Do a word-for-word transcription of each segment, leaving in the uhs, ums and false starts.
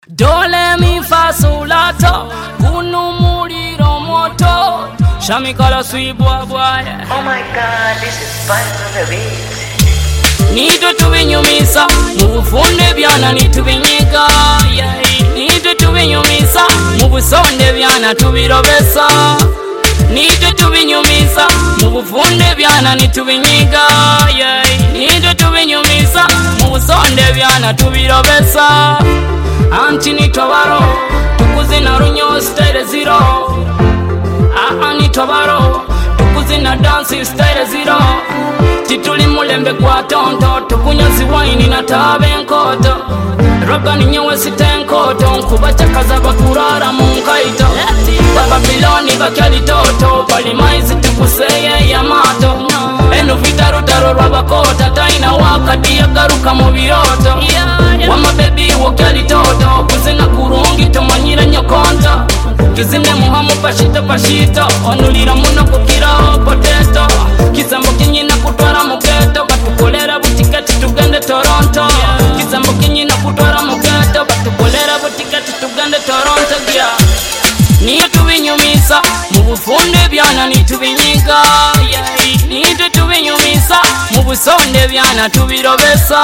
Dole mi fa solato, kunu muliro moto, shamikala suibwa bwaya. Oh my God, this is fun on the beat. Nito tubinyumisa, mubufunde byana nitubinyiga. Yeah. Nito tubinyumisa, mubusonde byana tubirobesa. Nito tubinyumisa, mubufunde byana nitubinyiga. Yeah. Nito tubinyumisa, mubusonde byana tubirobesa. Anti nitobaro, tukuzina runyo style zero. Ah, nitobaro, tukuzina dance style zero. Tituli mulembe kwa tonto, tukunyazi waini na tabe nkoto. Roga ni nyewe sitenkoto, nkubacha kaza bakurara munkaito. Babiloni bakyali toto, bali maizi tukuseye ya mato. Eno vitaru taro rabakota, taina wakati ya garuka mubiroto. Wama baby wakyali toto, kuzina kurungi tomanyira nyokonto. Kizine muhamu pashito pashito, onulira muno kukira poteto. Kizambo kinyina kutwara mugeto, batukolera butikati tugende Toronto. Kizambo kinyina kutwara mugeto, batukolera butikati tugende Toronto. Yeah. Niyo tubinyumisa, mubufunde byana nitubinyiga. Yeah. Niyo tubinyumisa, mubusonde byana tubirobesa.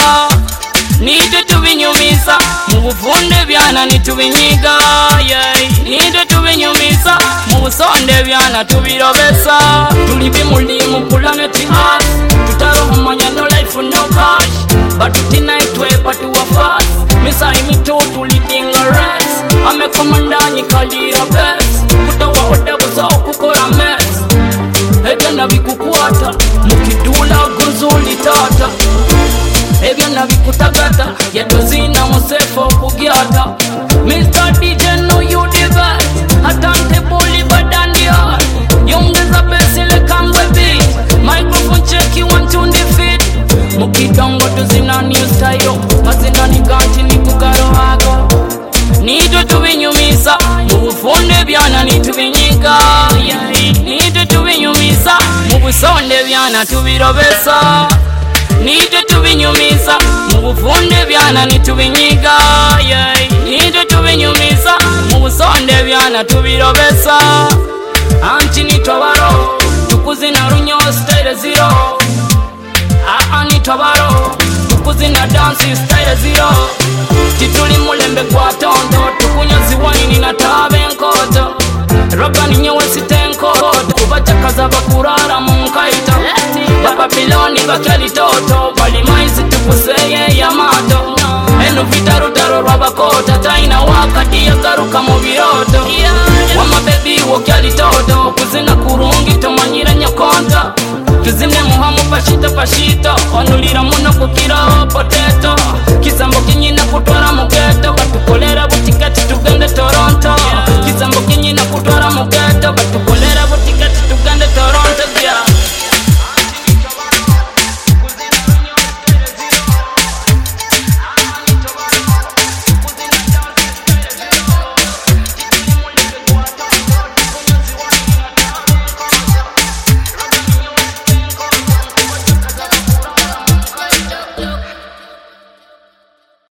Niyo tubinyumisa, mubufunde byana nitubinyiga. Yeah. Niyo tubinyumisa, mubusonde byana tubirobesa. Tulibi mulimu planet Earth, tutaro humanya no life no cash. But tonight we but we fast. Misa imi to leading a race. Ame komanda nyikalira best. Kutawa oda buza okukora mess. Ebya nabikukwata, mukidula guzuli tata. Ebya nabikutagata, yatozina musefo kugyata. Mister D J know you the best. Atante boli badandia. Yongeza besile kangwe beat. Microphone check you want to defeat. Mukidongo tuzina new style. Mazinda ni ganti ni kugaro hago. Nito tubinyumisa, mubufunde byana nitubinyiga. Yeah. Nito tubinyumisa, mubusonde byana tubirobesa. Nito tubinyumisa, mubufunde byana nitubinyiga. Yeah. Nito tubinyumisa, mubusonde byana tubirobesa. Anti nitobaro, tukuzina runyo style zero. Ah, nitobaro, tukuzina dance style zero. Tituli mulembe kwa tonto, tukunyazi waini na tabe nkoto. Roga ni nyewe sitenkoto, kubacha kaza bakurara munkaito. Babiloni bakyali toto, bali maizi tukuseye ya mato. Eno vitaru taro rabakota, taina wakati ya garuka mubiroto. Wama baby wakyali toto, kuzina kurungi tomanyira nyokonto. Kizine muhamu pashito pashito, onulira muno kukira poteto.